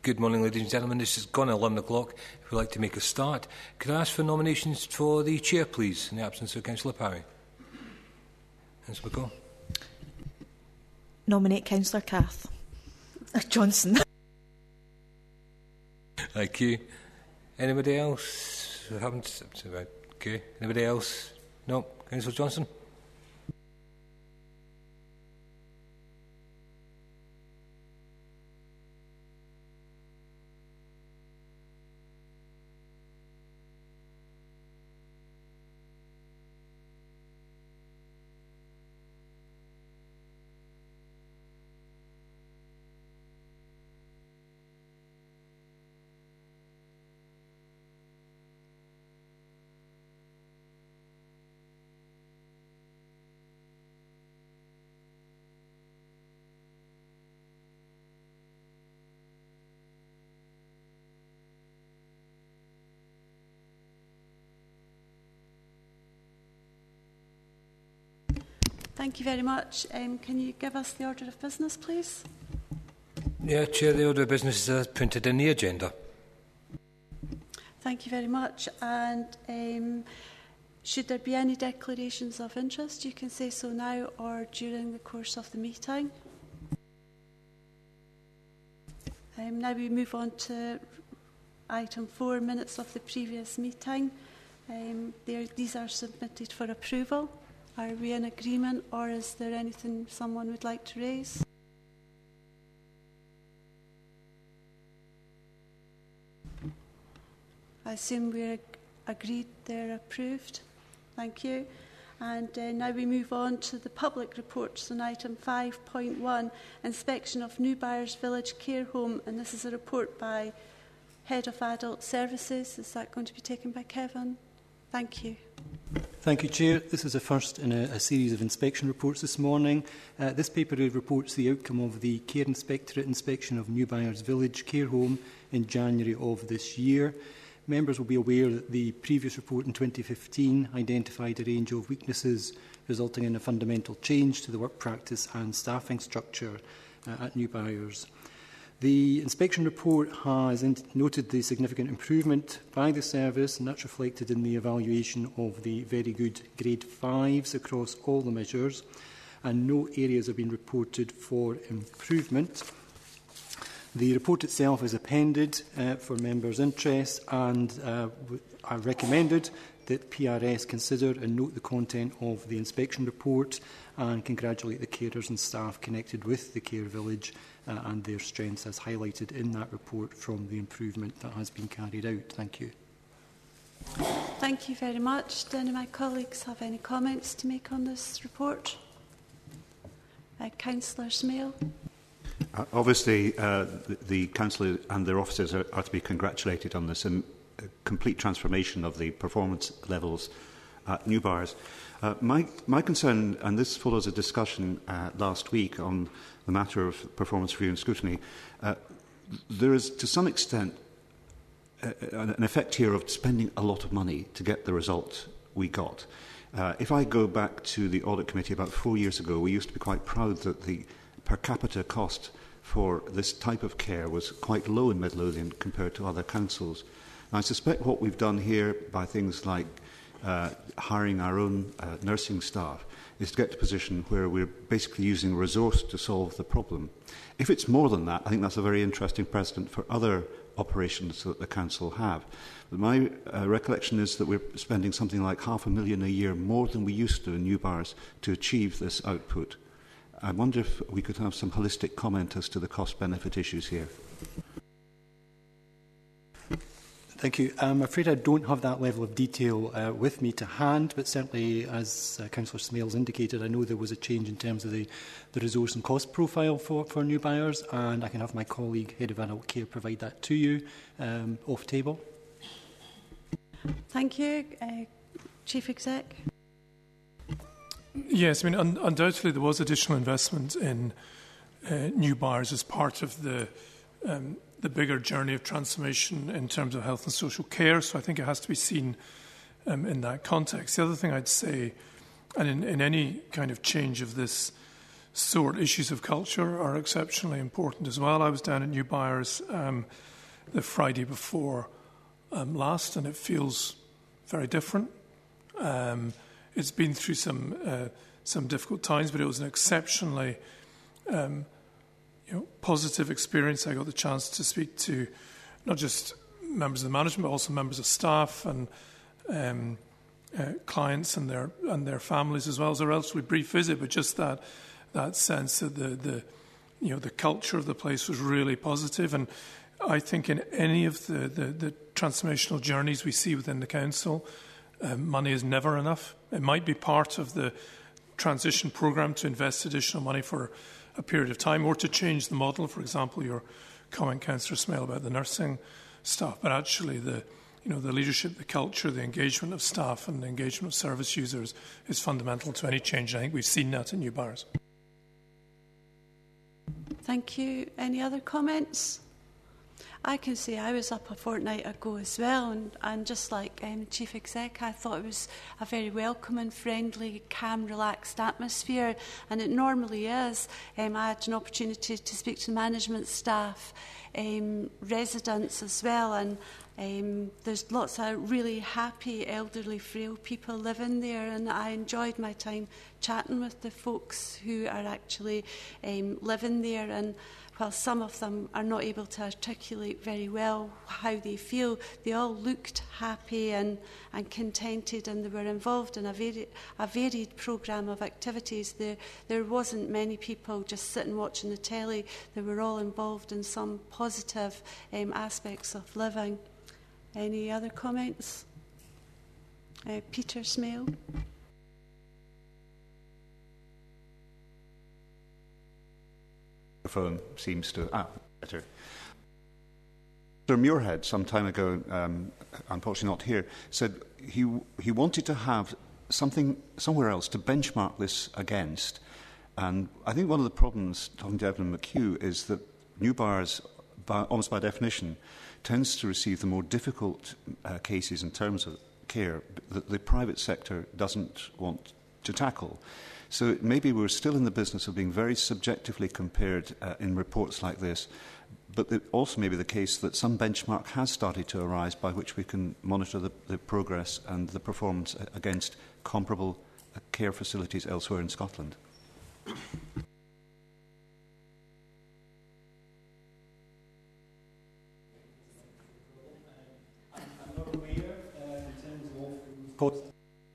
Good morning, ladies and gentlemen. This has gone 11 o'clock. If we'd like to make a start, could I ask for nominations for the Chair, please, in the absence of Councillor Parry? Councillor McCall. Nominate Councillor Kath. Johnson. Thank you. Anybody else? We haven't. Okay. Anybody else? No. Councillor Johnson. Thank you very much. Can you give us the order of business, please? Yeah, Chair, the order of business is printed in the agenda. Thank you very much. And should there be any declarations of interest, you can say so now or during the course of the meeting. Now we move on to item 4, minutes of the previous meeting. These are submitted for approval. Are we in agreement, or is there anything someone would like to raise? I assume we're agreed they're approved. Thank you. And now we move on to the public reports on item 5.1, inspection of New Byres Village Care Home. And this is a report by Head of Adult Services. Is that going to be taken by Kevin? Thank you. Thank you, Chair. This is the first in a series of inspection reports this morning. This paper reports the outcome of the Care Inspectorate inspection of New Byres Village Care Home in January of this year. Members will be aware that the previous report in 2015 identified a range of weaknesses resulting in a fundamental change to the work practice and staffing structure at New Byres. The inspection report has noted the significant improvement by the service, and that's reflected in the evaluation of the very good grade 5s across all the measures, and no areas have been reported for improvement. The report itself is appended for members' interest, and I recommended that PRS consider and note the content of the inspection report and congratulate the carers and staff connected with the care village and their strengths as highlighted in that report from the improvement that has been carried out. Thank you. Thank you very much. Do any of my colleagues have any comments to make on this report? Councillor Smale. Obviously, the council and their officers are to be congratulated on this and complete transformation of the performance levels at New Byres. My concern, and this follows a discussion last week on the matter of performance review and scrutiny, there is to some extent an effect here of spending a lot of money to get the result we got. If I go back to the Audit Committee about 4 years ago, we used to be quite proud that the per capita cost for this type of care was quite low in Midlothian compared to other councils. And I suspect what we've done here by things like hiring our own nursing staff is to get to a position where we're basically using resource to solve the problem. If it's more than that, I think that's a very interesting precedent for other operations that the council have. But my recollection is that we're spending something like $500,000 a year more than we used to in New Byres to achieve this output. I wonder if we could have some holistic comment as to the cost-benefit issues here. Thank you. I'm afraid I don't have that level of detail with me to hand, but certainly, as Councillor Smales indicated, I know there was a change in terms of the resource and cost profile for New Byres, and I can have my colleague, Head of Adult Care, provide that to you off table. Thank you. Chief Exec. Yes, I mean, undoubtedly there was additional investment in New Byres as part of the bigger journey of transformation in terms of health and social care. So I think it has to be seen in that context. The other thing I'd say, and in any kind of change of this sort. Issues of culture are exceptionally important as well. I was down at New Byres the Friday before last, and it feels very different. It's been through some difficult times, but it was an exceptionally positive experience. I got the chance to speak to not just members of the management, but also members of staff and clients and their families as well. It was a relatively brief visit, but just that sense that the culture of the place was really positive. And I think in any of the transformational journeys we see within the council, money is never enough. It might be part of the transition programme to invest additional money for a period of time, or to change the model. For example, your comment, Councillor Smale, about the nursing staff, but actually the leadership, the culture, the engagement of staff and the engagement of service users is fundamental to any change. I think we've seen that in New Byres. Thank you. Any other comments? I can say I was up a fortnight ago as well, and just like Chief Exec, I thought it was a very welcoming, friendly, calm, relaxed atmosphere, and it normally is. I had an opportunity to speak to management staff, residents as well, and there's lots of really happy, elderly, frail people living there, and I enjoyed my time chatting with the folks who are actually living there. And while some of them are not able to articulate very well how they feel, they all looked happy and contented, and they were involved in a varied programme of activities. There wasn't many people just sitting watching the telly. They were all involved in some positive aspects of living. Any other comments? Peter Smale. The phone seems to... better. Sir Muirhead, some time ago, unfortunately not here, said he wanted to have something somewhere else to benchmark this against. And I think one of the problems, talking to Evelyn McHugh, is that New Byres, almost by definition, tends to receive the more difficult cases in terms of care that the private sector doesn't want to tackle. So maybe we're still in the business of being very subjectively compared in reports like this, but it also may be the case that some benchmark has started to arise by which we can monitor the progress and the performance against comparable care facilities elsewhere in Scotland. I'm not aware in terms of cost.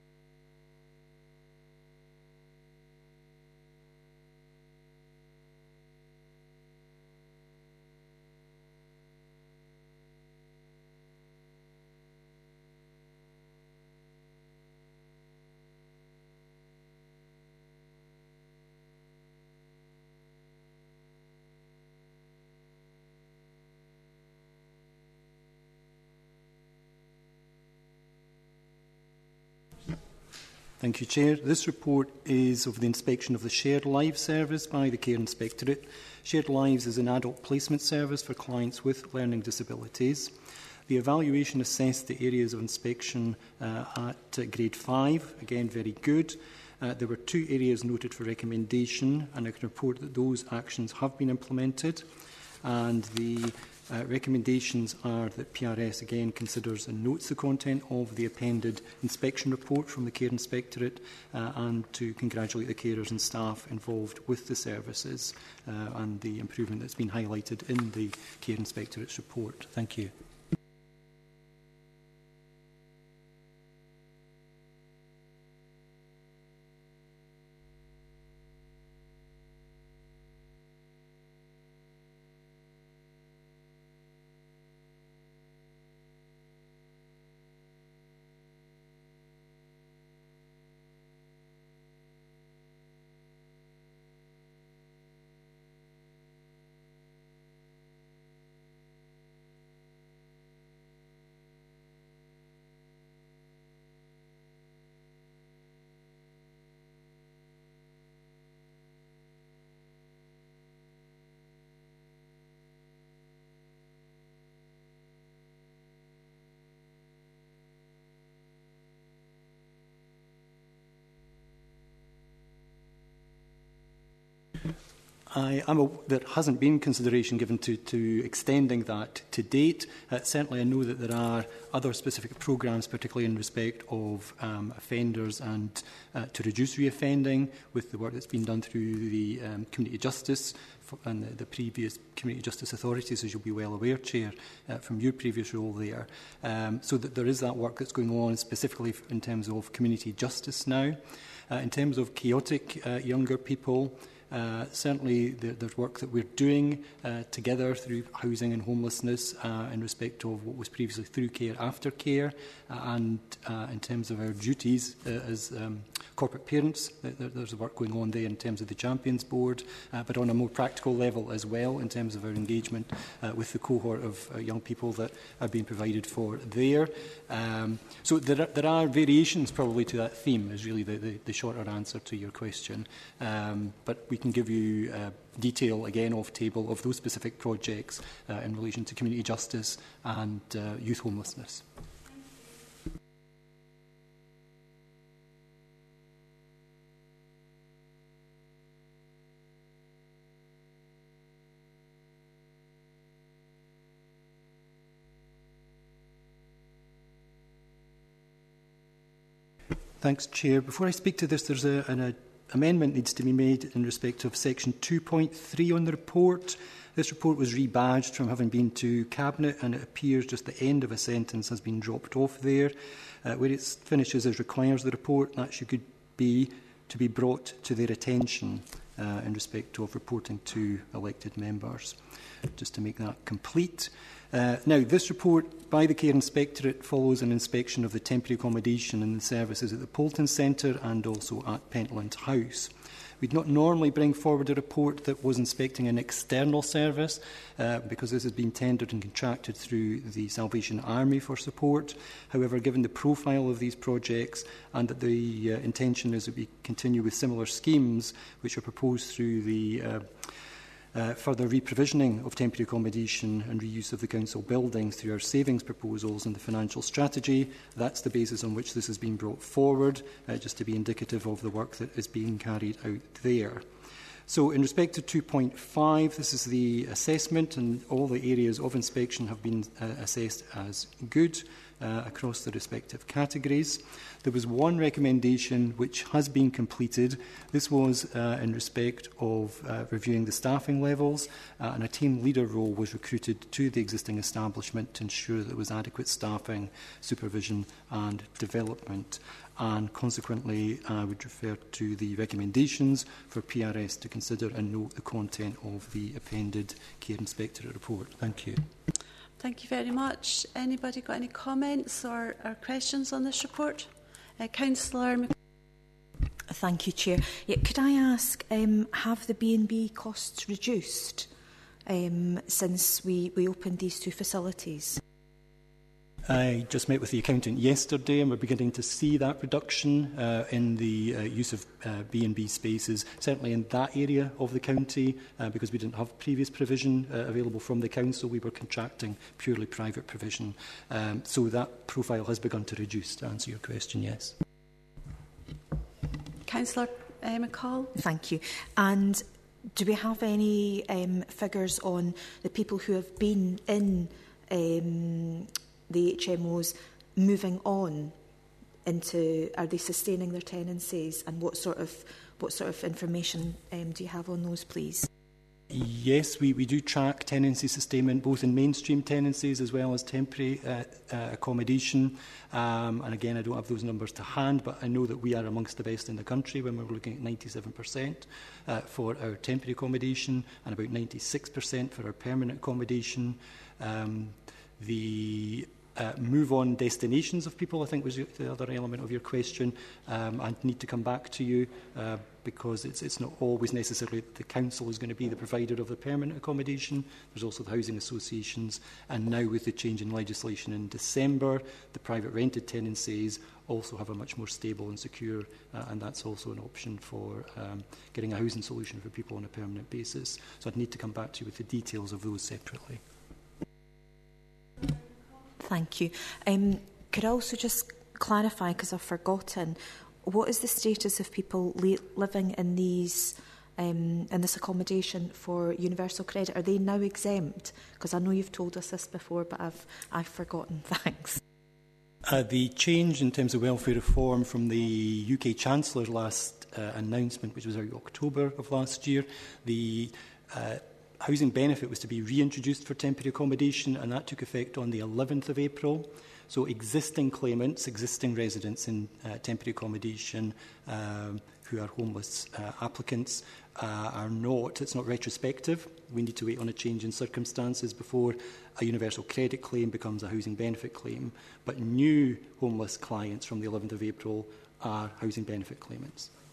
Thank you, Chair. This report is of the inspection of the Shared Lives service by the Care Inspectorate. Shared Lives is an adult placement service for clients with learning disabilities. The evaluation assessed the areas of inspection at grade 5, again very good. There were 2 areas noted for recommendation, and I can report that those actions have been implemented. And the recommendations are that PRS again considers and notes the content of the appended inspection report from the Care Inspectorate and to congratulate the carers and staff involved with the services and the improvement that's been highlighted in the Care Inspectorate's report. Thank you. There hasn't been consideration given to extending that to date. Certainly I know that there are other specific programmes, particularly in respect of offenders and to reduce reoffending, with the work that's been done through the Community Justice and the previous Community Justice Authorities, as you'll be well aware, Chair, from your previous role there. So that there is that work that's going on specifically in terms of community justice now. In terms of chaotic younger people, certainly there's work that we're doing together through housing and homelessness in respect of what was previously through care, after care, and in terms of our duties as corporate parents. There's work going on there in terms of the Champions Board, but on a more practical level as well in terms of our engagement with the cohort of young people that are being provided for there. So there are variations probably to that theme, is really the shorter answer to your question. But we can give you detail again off table of those specific projects in relation to community justice and youth homelessness. Thanks, Chair. Before I speak to this, there's an amendment needs to be made in respect of section 2.3 on the report. This report was rebadged from having been to Cabinet, and it appears just the end of a sentence has been dropped off there. Where it finishes as requires the report, that should be to be brought to their attention in respect of reporting to elected members, just to make that complete. Now, this report by the Care Inspectorate follows an inspection of the temporary accommodation and the services at the Poulton Centre and also at Pentland House. We'd not normally bring forward a report that was inspecting an external service because this has been tendered and contracted through the Salvation Army for support. However, given the profile of these projects and that the intention is that we continue with similar schemes which are proposed through the further reprovisioning of temporary accommodation and reuse of the council buildings through our savings proposals and the financial strategy. That's the basis on which this has been brought forward, just to be indicative of the work that is being carried out there. So in respect to 2.5, this is the assessment, and all the areas of inspection have been assessed as good across the respective categories. There was one recommendation which has been completed. This was in respect of reviewing the staffing levels, and a team leader role was recruited to the existing establishment to ensure that there was adequate staffing, supervision and development. And consequently, I would refer to the recommendations for PRS to consider and note the content of the appended Care Inspectorate report. Thank you. Thank you very much. Anybody got any comments or questions on this report? Councillor McCall. Thank you, Chair. Yeah, could I ask, have the B&B costs reduced since we opened these two facilities? I just met with the accountant yesterday, and we're beginning to see that reduction in the use of B&B spaces, certainly in that area of the county, because we didn't have previous provision available from the council. We were contracting purely private provision. So that profile has begun to reduce, to answer your question, yes. Councillor McCall. Thank you. And do we have any figures on the people who have been in the HMOs moving on into, are they sustaining their tenancies, and what sort of information do you have on those, please? Yes, we do track tenancy sustainment both in mainstream tenancies as well as temporary accommodation. And again, I don't have those numbers to hand, but I know that we are amongst the best in the country when we're looking at 97% for our temporary accommodation and about 96% for our permanent accommodation. The move-on destinations of people, I think, was the other element of your question. I need to come back to you because it's not always necessarily that the council is going to be the provider of the permanent accommodation. There's also the housing associations, and now with the change in legislation in December, the private rented tenancies also have a much more stable and secure, and that's also an option for getting a housing solution for people on a permanent basis. So I'd need to come back to you with the details of those separately. Thank you. Could I also just clarify, because I've forgotten, what is the status of people living in these in this accommodation for universal credit, are they now exempt? Because I know you've told us this before, but I've forgotten. Thanks. The change in terms of welfare reform from the UK Chancellor's last announcement, which was out October of last year, the housing benefit was to be reintroduced for temporary accommodation, and that took effect on the 11th of April. So existing claimants, existing residents in temporary accommodation who are homeless applicants are not, it's not retrospective. We need to wait on a change in circumstances before a universal credit claim becomes a housing benefit claim. But new homeless clients from the 11th of April are housing benefit claimants.